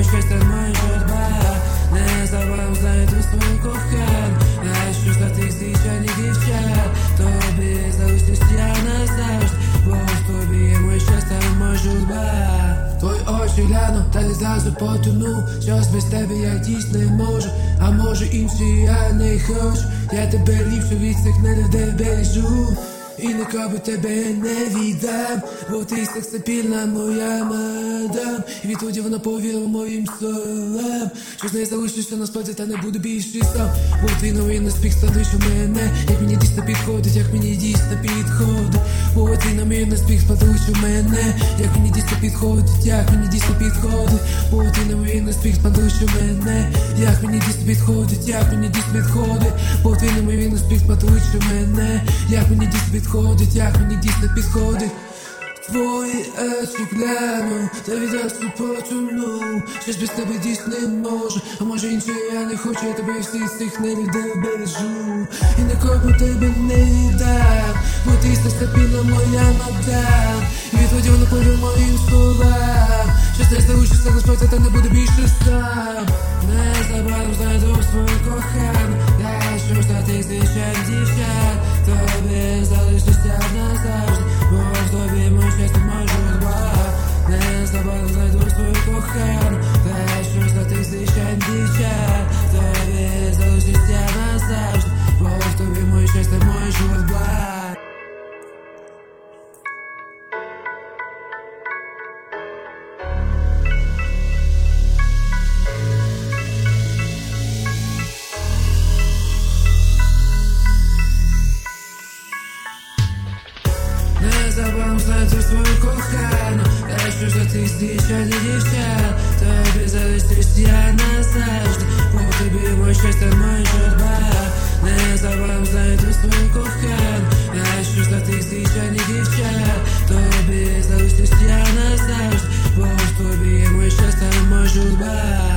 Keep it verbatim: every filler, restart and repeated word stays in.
щастя, моя журба. Незабаром знайду свою кохану, нащо за тих звичайних дівчат. Тобі залишусь я назавжди, бо в тобі є моє щастя, моя журба. Твої очі гляну, та не зразу потону. Щось без тебе я дійсно не можу, а може інші я не хочу. Я тебе ліпшу від цих не бережу, і ніколи тебе не віддам, бо ти сексапільна моя мадам. І відтоді вона повірила моїм словам, що з нею залишишся насправді та не буду більше сам. Бо твій новий наспіх становиш у мене, як мені дійсно підходить, як мені дійсно підходить. Бо твій новий наспіх становиш у мене, як мені дійсно підходить, як мені дійсно підходить. Бо твій новий наспіх становиш у мене, як мені дійсно підходить, як мені дійсно підходить. Бо твій новий наспіх становиш у мене, як мені дійсно підходить. Підходить, як мені дійсно підходить. Твої очі гляну, та відразу потону. Щось без тебе дійсно не можу, а може інше я не хочу, я тебе всіх цих не бережу. І нікому тебе не віддам, бо ти стабільна моя мадам. І відтоді вона повірила моїм словам, щось не залишиться насправді та не буде більше сам. Незабаром знайду свою кохану, я що за тих звичайних дівчат. Тобі залишусь я назавжди, бо в тобі моє щастя, моя журба. Незабаром знайду свою кохану, я що за тих звичайних дівчат. Тобі залишусь я назавжди, бо в тобі моє щастя, моя журба. Незабаром знайду свою кохану, я що за тих звичайних дівчат. Тобі залишусь я назавжди, бо в тобі моє щастя, моя журба. Незабаром знайду свою кохану, я що за тих звичайних дівчат. Тобі залишусь я назавжди, бо в тобі моє щастя, моя журба.